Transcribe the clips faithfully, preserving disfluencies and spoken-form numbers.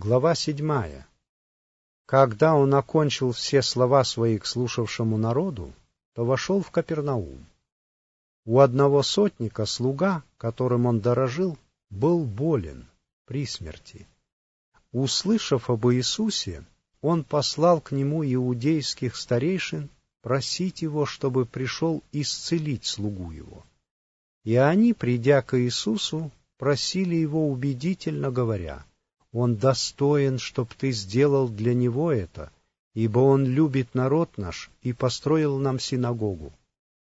Глава седьмая. Когда он окончил все слова свои к слушавшему народу, то вошел в Капернаум. У одного сотника слуга, которым он дорожил, был болен при смерти. Услышав об Иисусе, он послал к нему иудейских старейшин просить его, чтобы пришел исцелить слугу его. И они, придя к Иисусу, просили его убедительно, говоря: «Он достоин, чтоб ты сделал для него это, ибо он любит народ наш и построил нам синагогу».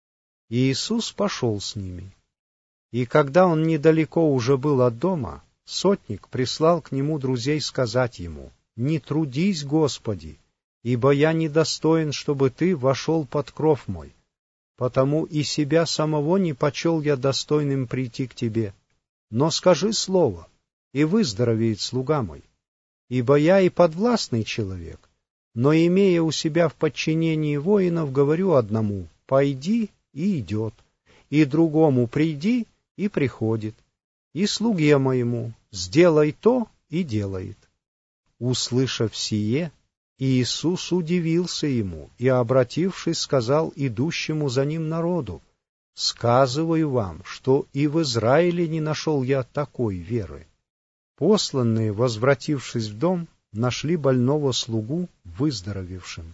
И Иисус пошел с ними. И когда он недалеко уже был от дома, сотник прислал к нему друзей сказать ему: «Не трудись, Господи, ибо я недостоин, чтобы ты вошел под кров мой, потому и себя самого не почел я достойным прийти к тебе. Но скажи слово, и выздоровеет слуга мой. Ибо я и подвластный человек, но, имея у себя в подчинении воинов, говорю одному: пойди, и идет, и другому: приди, и приходит, и слуге моему: сделай то, и делает». Услышав сие, Иисус удивился ему и, обратившись, сказал идущему за ним народу: «Сказываю вам, что и в Израиле не нашел я такой веры». Посланные, возвратившись в дом, нашли больного слугу выздоровевшим.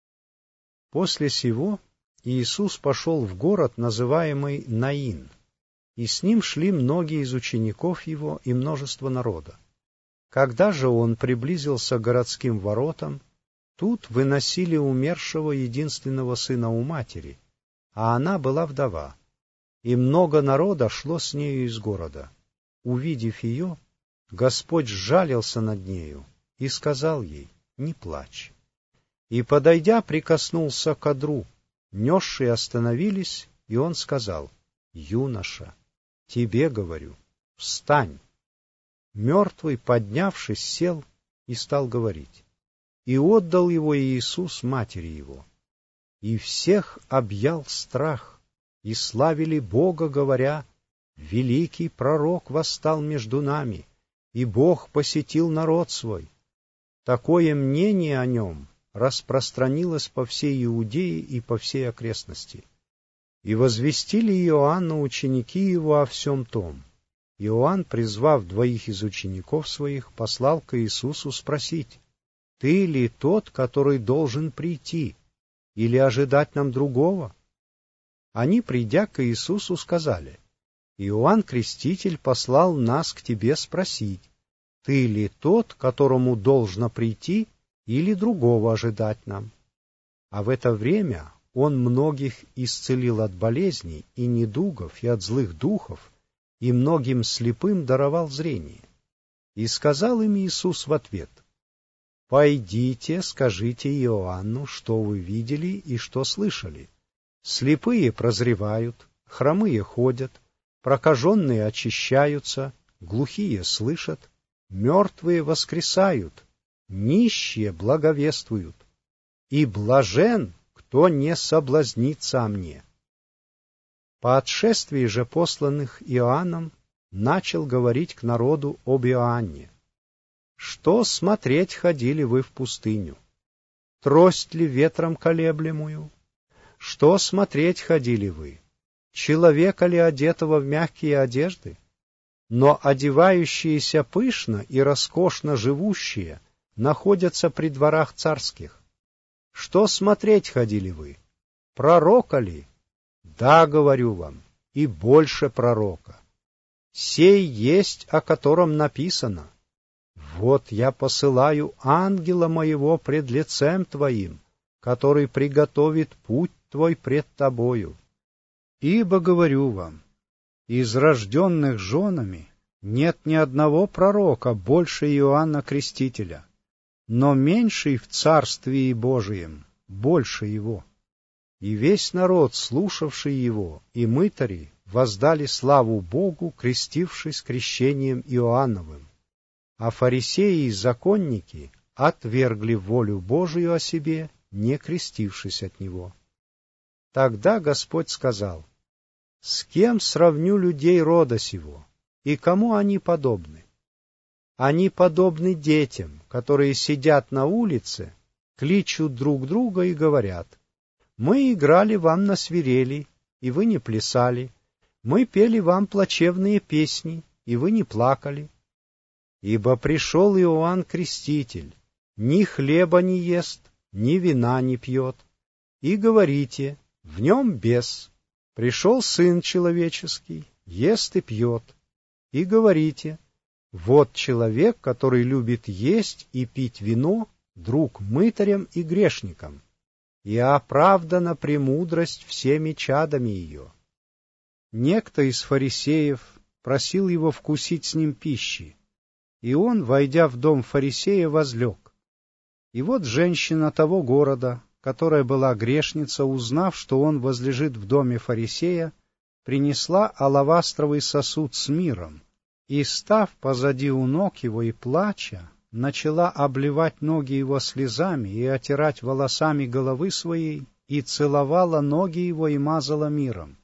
После сего Иисус пошел в город, называемый Наин, и с ним шли многие из учеников его и множество народа. Когда же он приблизился к городским воротам, тут выносили умершего единственного сына у матери, а она была вдова, и много народа шло с нею из города. Увидев ее, Господь сжалился над нею и сказал ей: «Не плачь». И, подойдя, прикоснулся к одру. Несшие остановились, и он сказал: «Юноша, тебе говорю, встань». Мертвый, поднявшись, сел и стал говорить. И отдал его Иисус матери его. И всех объял страх, и славили Бога, говоря: «Великий пророк восстал между нами, и Бог посетил народ свой». Такое мнение о нем распространилось по всей Иудее и по всей окрестности. И возвестили Иоанну ученики его о всем том. Иоанн, призвав двоих из учеников своих, послал к Иисусу спросить: «Ты ли тот, который должен прийти, или ожидать нам другого?» Они, придя к Иисусу, сказали: «Иоанн Креститель послал нас к тебе спросить: ты ли тот, которому должно прийти, или другого ожидать нам?» А в это время он многих исцелил от болезней и недугов и от злых духов, и многим слепым даровал зрение. И сказал им Иисус в ответ: «Пойдите, скажите Иоанну, что вы видели и что слышали. Слепые прозревают, хромые ходят, прокаженные очищаются, глухие слышат, мертвые воскресают, нищие благовествуют. И блажен, кто не соблазнится о мне». По отшествии же посланных Иоанном начал говорить к народу об Иоанне: «Что смотреть ходили вы в пустыню? Трость ли ветром колеблемую? Что смотреть ходили вы? Человека ли одетого в мягкие одежды? Но одевающиеся пышно и роскошно живущие находятся при дворах царских. Что смотреть ходили вы? Пророка ли? Да, говорю вам, и больше пророка. Сей есть, о котором написано: вот я посылаю ангела моего пред лицем твоим, который приготовит путь твой пред тобою. Ибо, говорю вам, из рожденных женами нет ни одного пророка больше Иоанна Крестителя, но меньший в Царствии Божием больше его». И весь народ, слушавший его, и мытари воздали славу Богу, крестившись крещением Иоанновым. А фарисеи и законники отвергли волю Божию о себе, не крестившись от него. Тогда Господь сказал: «С кем сравню людей рода сего, и кому они подобны? Они подобны детям, которые сидят на улице, кличут друг друга и говорят: «Мы играли вам на свирели, и вы не плясали. Мы пели вам плачевные песни, и вы не плакали. Ибо пришел Иоанн Креститель, ни хлеба не ест, ни вина не пьет. И говорите: в нем бес. Пришел Сын Человеческий, ест и пьет. И говорите: вот человек, который любит есть и пить вино, друг мытарям и грешникам, и оправдана премудрость всеми чадами ее». Некто из фарисеев просил его вкусить с ним пищи, и он, войдя в дом фарисея, возлег. И вот женщина того города, которая была грешница, узнав, что он возлежит в доме фарисея, принесла алавастровый сосуд с миром, и, став позади у ног его и плача, начала обливать ноги его слезами и отирать волосами головы своей, и целовала ноги его и мазала миром.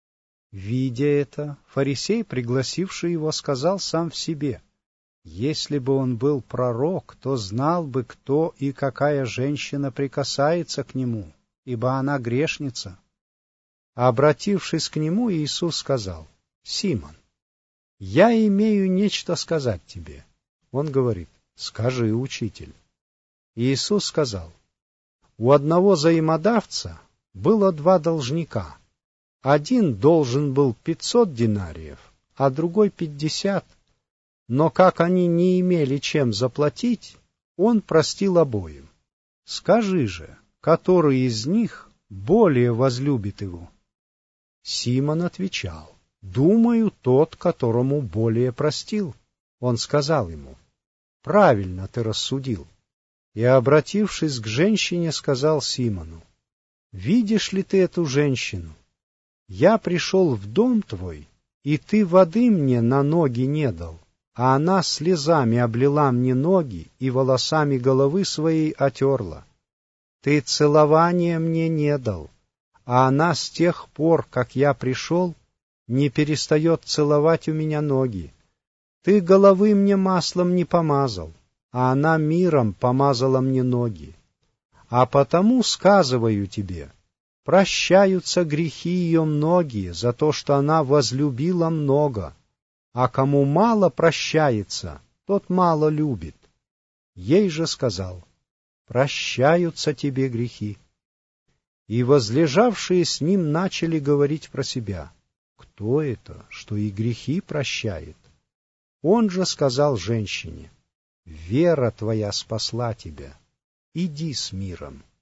Видя это, фарисей, пригласивший его, сказал сам в себе: если бы он был пророк, то знал бы, кто и какая женщина прикасается к нему, ибо она грешница. А обратившись к нему, Иисус сказал: «Симон, я имею нечто сказать тебе». Он говорит: «Скажи, учитель». Иисус сказал: у одного взаимодавца было два должника. Один должен был пятьсот динариев, а другой пятьдесят. Но как они не имели чем заплатить, он простил обоим. Скажи же, который из них более возлюбит его? Симон отвечал: думаю, тот, которому более простил. Он сказал ему: правильно ты рассудил. И, обратившись к женщине, сказал Симону: видишь ли ты эту женщину? Я пришел в дом твой, и ты воды мне на ноги не дал, а она слезами облила мне ноги и волосами головы своей отерла. Ты целования мне не дал, а она с тех пор, как я пришел, не перестает целовать у меня ноги. Ты головы мне маслом не помазал, а она миром помазала мне ноги. А потому сказываю тебе, прощаются грехи ее многие за то, что она возлюбила много, а кому мало прощается, тот мало любит. Ей же сказал: прощаются тебе грехи. И возлежавшие с ним начали говорить про себя: кто это, что и грехи прощает? Он же сказал женщине: вера твоя спасла тебя, иди с миром.